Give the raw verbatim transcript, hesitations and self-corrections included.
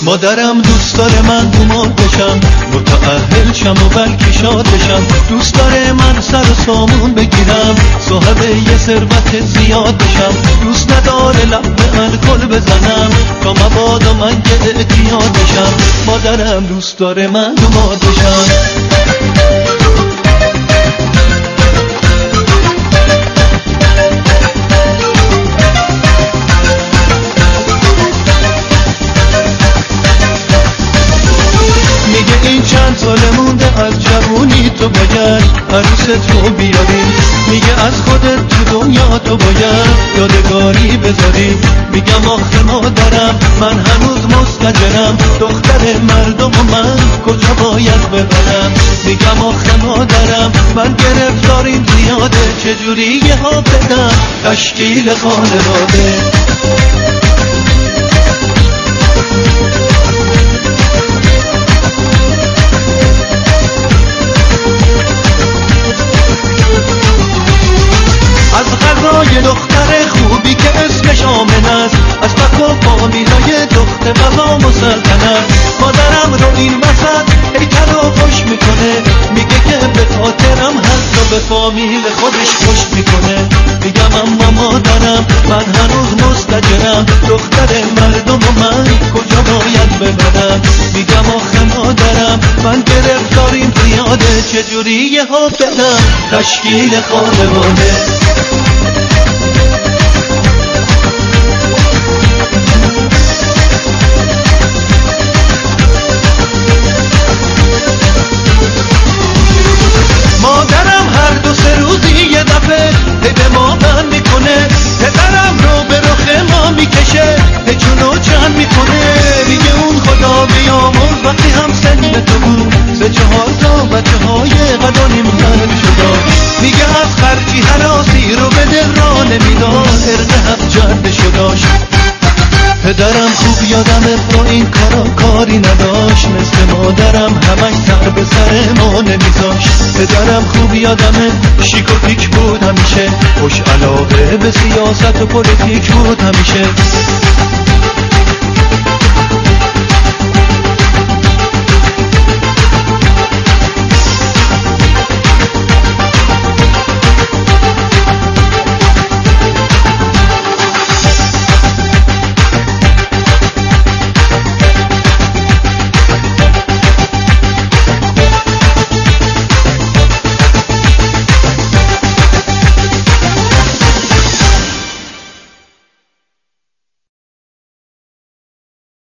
مادرم دوست داره من دوماد بشم، متأهل شم و بلکه شاد بشم. دوست داره من سر و سامون بگیرم، صاحب یه ثروت زیاد بشم. دوست نداره لب به الکل بزنم، تا مبادا من که اعتیاد بشم. مادرم دوست داره من دوماد بشم. این چند ساله مونده از جوونی، تو باید عروست رو بیاری. میگه از خودت تو دنیا تو باید یادگاری بذاری. میگم آخه مادرم من هنوز مستجرم، دختر مردم و من کجا باید ببرم. میگم آخه مادرم من گرفتاریم زیاده، چجوری یه ها بدم تشکیل خانواده. یه دختر خوبی که اسمش آمن است، از فک و فامیلای دختر قضا مسلطنت. مادرم رو این وسط هیتر رو خوش میکنه، میگه که به خاطرم هست و به فامیل خودش خوش میکنه. میگم اما مادرم من هنوز مستجرم، دختر مردم و من کجا باید ببرم. میگم آخه مادرم من گرفتاریم زیاده، چجوری یه ها بدم تشکیل خانواده. مادرم هر دو سه روزی یه دفعه هی به ما بند میکنه، پدرم رو به رخ ما میکشه، هی جون و جن میکنه. میگه اون خدا بیامرز وقتی هم سن تو بود، سه چهار تا بچه های قدا نیمتر شدا. میگه از خرجی حراسی رو به دل را نمیداد، ارده هم جرد شداش. پدرم خوب یادمه با این کارا کاری نداشت، مثل مادرم همش سر به سر ما نمیذاشت. پدرم خوب یادمه شیک و پیک بود همیشه، خوش علاقه به سیاست و پلیتیک بود همیشه.